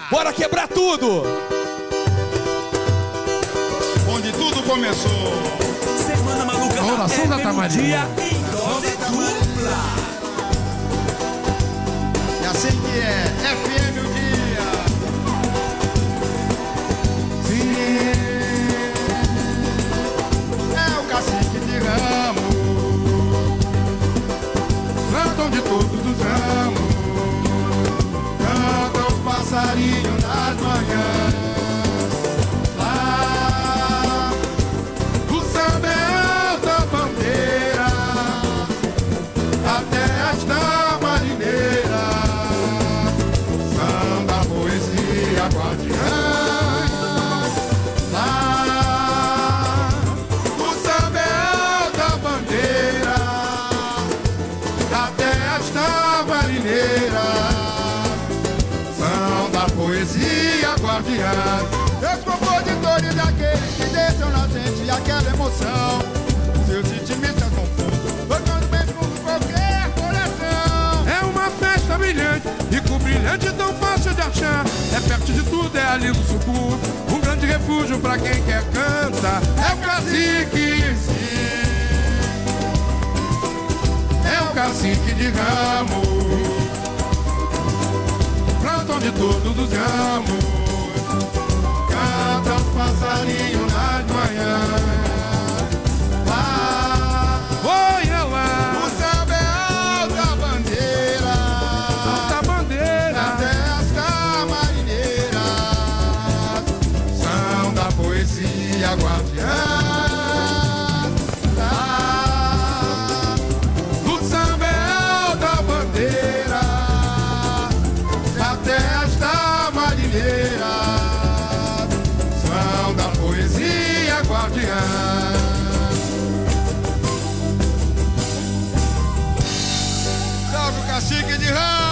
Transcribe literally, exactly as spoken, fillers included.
Bora quebrar tudo! Onde tudo começou. Semana Maluca Ô, da nação da F M Tamarinha. Dia em dose dupla. E assim que é, F M o dia. Sim, é o cacique de ramo. Plantam de todos os ramos. Canta os passarinhos nas manhãs. Lá, o samba é alta bandeira. Até esta marineira. Samba, poesia, guardiã. Lá, o samba é alta bandeira. Até esta marineira. São da poesia guardiã. Os compositores daqueles que deixam na gente aquela emoção. Seus sentimentos são fundos, tocando bem com qualquer coração. É uma festa brilhante, rico, brilhante, tão fácil de achar. É perto de tudo, é ali no sucuro, um grande refúgio pra quem quer cantar. É o cacique, sim. É o cacique de ramo. Plantam de todos os ramos. Canta os passarinhos nas manhãs. Lá, Oi, ela, o samba é alta bandeira. alta bandeira. Até esta marineira. São da poesia guardiã. Lá, o samba é alta bandeira. Até esta marineira. São da poesia guardiã. Salve o cacique de ramo.